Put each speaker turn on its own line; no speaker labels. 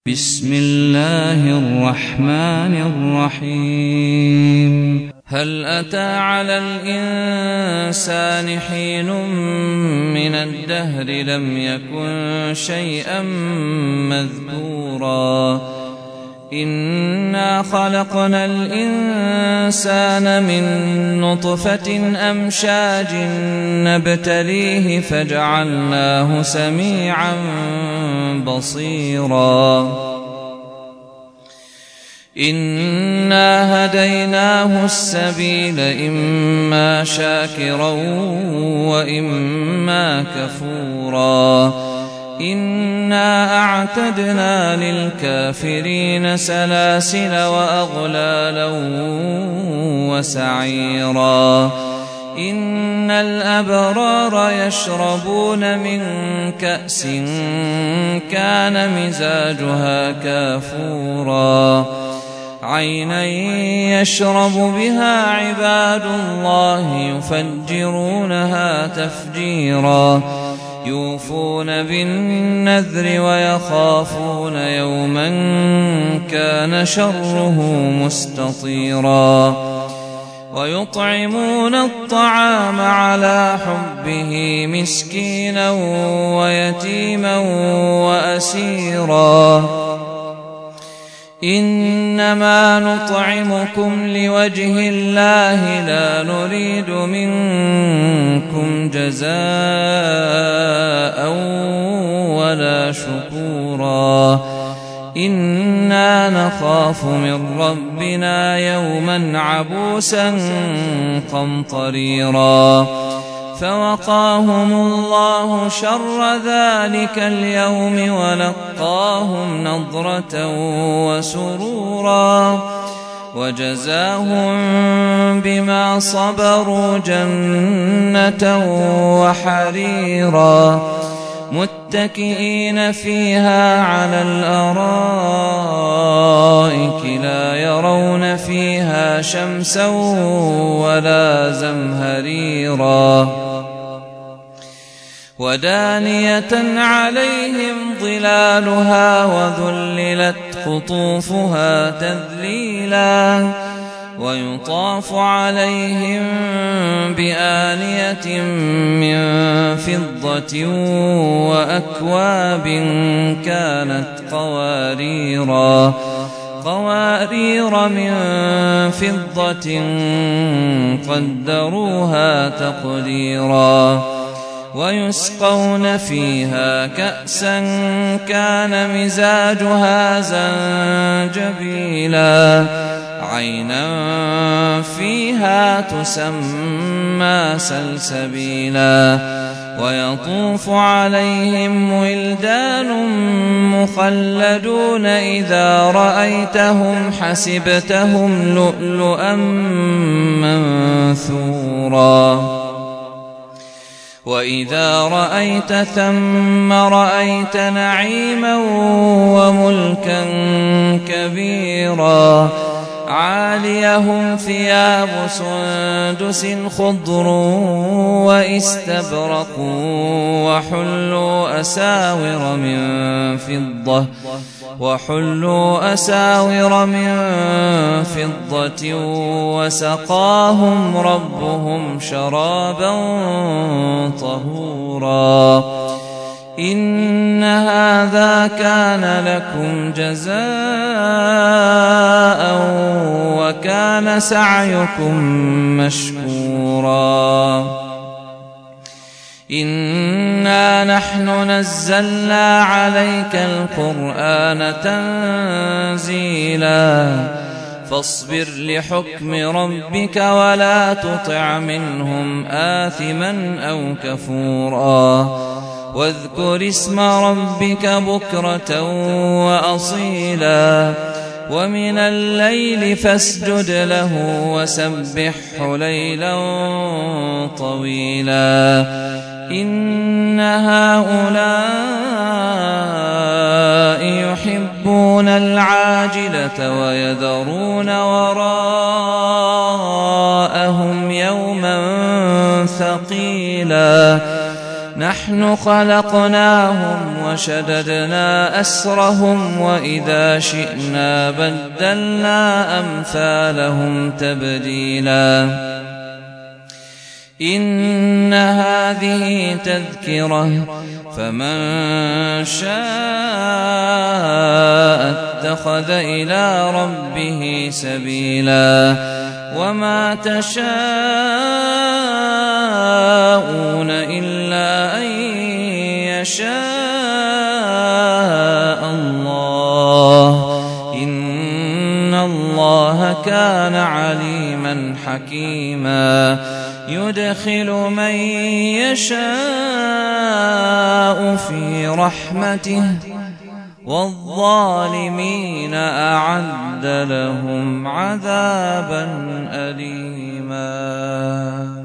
بسم الله الرحمن الرحيم. هل أتى على الإنسان حين من الدهر لم يكن شيئا مذكورا إنا خلقنا الإنسان من نطفة أمشاج نبتليه فجعلناه سميعا بصيرا إنا هديناه السبيل إما شاكرا وإما كفورا إنا أعتدنا للكافرين سلاسل وأغلالا وسعيرا إن الأبرار يشربون من كأس كان مزاجها كافورا عينا يشرب بها عباد الله يفجرونها تفجيرا يوفون بالنذر ويخافون يوما كان شره مستطيرا ويطعمون الطعام على حبه مسكينا ويتيما وأسيرا إنما نطعمكم لوجه الله لا نريد منكم جزاء ولا شكورا إنا نخاف من ربنا يوما عبوسا قمطريرا فوقاهم الله شر ذلك اليوم ولقاهم نضرة وسرورا وجزاهم بما صبروا جنة وحريرا متكئين فيها على الأرائك لا يرون فيها شمسا ولا زمهريرا ودانية عليهم ظلالها وذللت قطوفها تذليلا ويطاف عليهم بآنية من فضة وأكواب كانت قوارير من فضة قدروها تقديرا ويسقون فيها كأسا كان مزاجها زنجبيلا عينا فيها تسمى سلسبيلا ويطوف عليهم ولدان مخلدون إذا رأيتهم حسبتهم لؤلؤا منثورا وإذا رأيت ثم رأيت نعيما وملكا كبيرا عاليهم ثياب سندس خضر واستبرق وحلوا أساور من فضة وسقاهم ربهم شرابا طهورا إن هذا كان لكم جزاء وكان سعيكم مشكورا إنا نحن نزلنا عليك القرآن تنزيلا فاصبر لحكم ربك ولا تطع منهم آثما أو كفورا واذكر اسم ربك بكرة وأصيلا ومن الليل فاسجد له وسبحه ليلا طويلا إن هؤلاء يحبون العاجلة ويذرون وراءهم يوما ثقيلا نحن خلقناهم وشددنا أسرهم وإذا شئنا بدلنا أمثالهم تبديلا إن هذه تذكرة فمن شاء اتخذ إلى ربه سبيلا وما تشاءون إلا أن يشاء الله إن الله كان عليما حكيما يدخل من يشاء في رحمته والظالمين أعد لهم عذابا أليما.